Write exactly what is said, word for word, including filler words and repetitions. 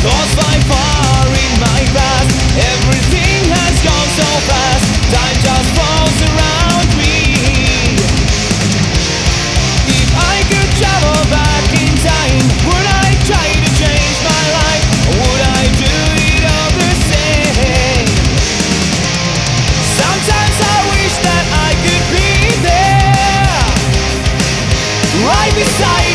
Lost by far in my past. Everything has gone so fast. Time just falls around me. If I could travel back in time, would I try to change my life? Or would I do it all the same? Sometimes I wish that I could be there, right beside